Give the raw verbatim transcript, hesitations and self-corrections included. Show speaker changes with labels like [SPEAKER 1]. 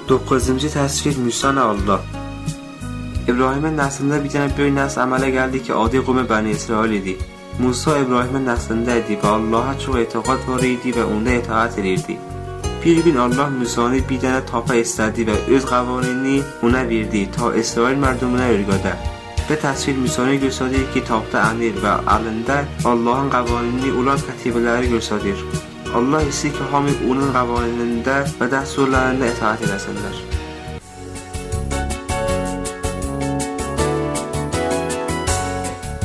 [SPEAKER 1] Dokuzuncu təsvir Musa Allah. İbrahimin nəslində bir dənə böyük nəsl əmələ gəldi ki, adı qövmü Bəni İsrail idi. Musa İbrahimin nəslində idi və Allaha çox etiqad var idi və onda itaat edirdi. Bir gün Allah Musanı bir dənə tapa istədi və öz qavanini ona verdi ta İsrail mərdumuna öyrədə. Və təsvir Musanı göstərir ki, tapda əmir və əlində Allahın qavanini ulan qətibələri göstərir. Allah istəyir ki, hamı onun qavanində və dəsturlarında itaat edəsinlər.